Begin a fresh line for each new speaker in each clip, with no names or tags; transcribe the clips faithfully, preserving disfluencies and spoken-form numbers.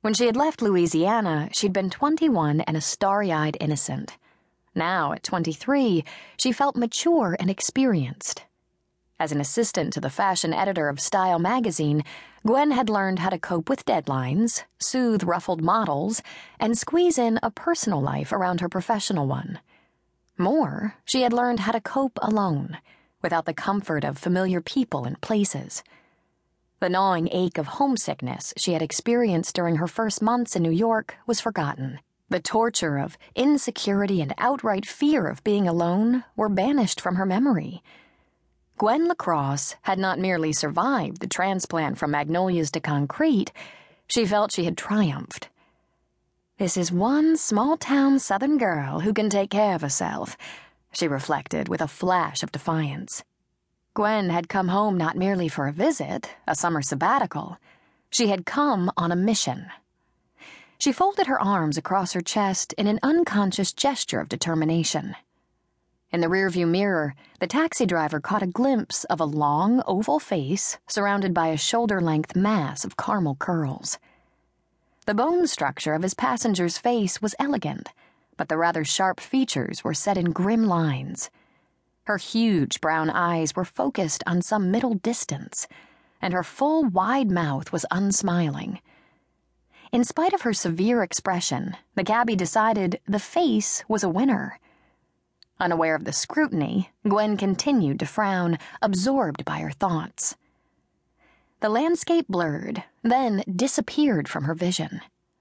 When she had left Louisiana, she'd been twenty-one and a starry-eyed innocent. Now, at twenty-three, she felt mature and experienced. As an assistant to the fashion editor of Style magazine, Gwen had learned how to cope with deadlines, soothe ruffled models, and squeeze in a personal life around her professional one. More, she had learned how to cope alone, without the comfort of familiar people and places. The gnawing ache of homesickness she had experienced during her first months in New York was forgotten. The torture of insecurity and outright fear of being alone were banished from her memory. Gwen Lacrosse had not merely survived the transplant from magnolias to concrete, she felt she had triumphed. This is one small-town southern girl who can take care of herself, she reflected with a flash of defiance. Gwen had come home not merely for a visit, a summer sabbatical. She had come on a mission. She folded her arms across her chest in an unconscious gesture of determination. In the rearview mirror, the taxi driver caught a glimpse of a long, oval face surrounded by a shoulder-length mass of caramel curls. The bone structure of his passenger's face was elegant, but the rather sharp features were set in grim lines. Her huge brown eyes were focused on some middle distance, and her full, wide mouth was unsmiling. In spite of her severe expression, the cabbie decided the face was a winner. Unaware of the scrutiny, Gwen continued to frown, absorbed by her thoughts. The landscape blurred, then disappeared from her vision.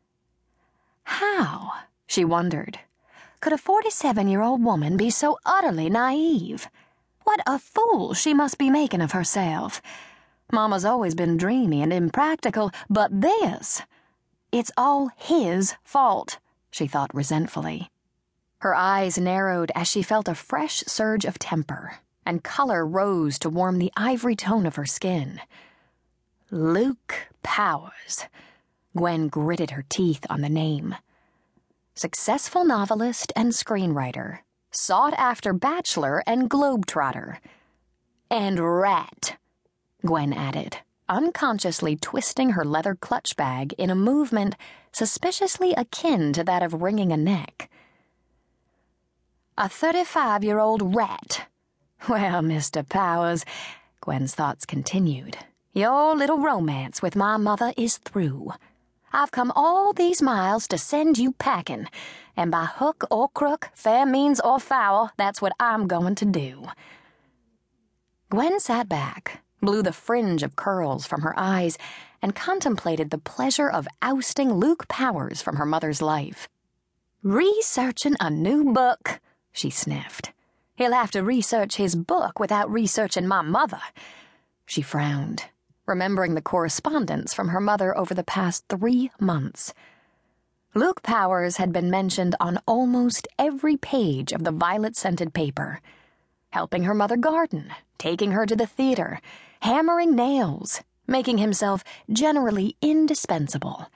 How, she wondered, could a forty-seven-year-old woman be so utterly naive? What a fool she must be making of herself. Mama's always been dreamy and impractical, but this... It's all his fault, she thought resentfully. Her eyes narrowed as she felt a fresh surge of temper, and color rose to warm the ivory tone of her skin. Luke Powers. Gwen gritted her teeth on the name. Successful novelist and screenwriter, sought-after bachelor and globetrotter. And rat, Gwen added, unconsciously twisting her leather clutch bag in a movement suspiciously akin to that of wringing a neck. A thirty-five-year-old rat. Well, Mister Powers, Gwen's thoughts continued, your little romance with my mother is through. I've come all these miles to send you packing, and by hook or crook, fair means or foul, that's what I'm going to do. Gwen sat back, blew the fringe of curls from her eyes, and contemplated the pleasure of ousting Luke Powers from her mother's life. Researching a new book, she sniffed. He'll have to research his book without researching my mother. She frowned, remembering the correspondence from her mother over the past three months. Luke Powers had been mentioned on almost every page of the violet-scented paper. Helping her mother garden, taking her to the theater, hammering nails, making himself generally indispensable.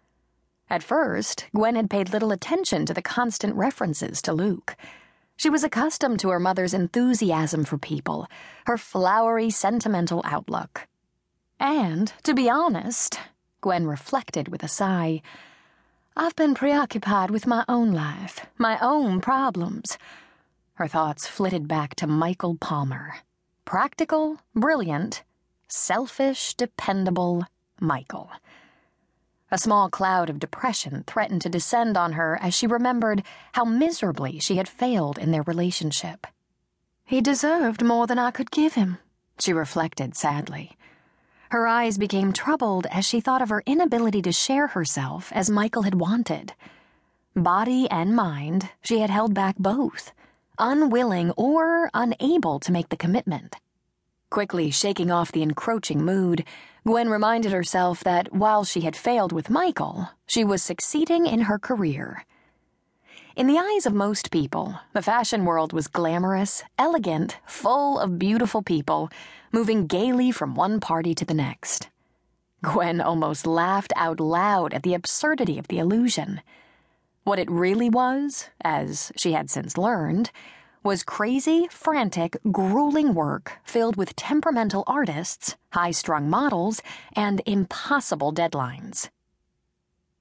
At first, Gwen had paid little attention to the constant references to Luke. She was accustomed to her mother's enthusiasm for people, her flowery, sentimental outlook. And, to be honest, Gwen reflected with a sigh, I've been preoccupied with my own life, my own problems. Her thoughts flitted back to Michael Palmer. Practical, brilliant, selfish, dependable Michael. A small cloud of depression threatened to descend on her as she remembered how miserably she had failed in their relationship. He deserved more than I could give him, she reflected sadly. Her eyes became troubled as she thought of her inability to share herself as Michael had wanted. Body and mind, she had held back both, unwilling or unable to make the commitment. Quickly shaking off the encroaching mood, Gwen reminded herself that while she had failed with Michael, she was succeeding in her career. In the eyes of most people, the fashion world was glamorous, elegant, full of beautiful people, moving gaily from one party to the next. Gwen almost laughed out loud at the absurdity of the illusion. What it really was, as she had since learned, was crazy, frantic, grueling work filled with temperamental artists, high-strung models, and impossible deadlines.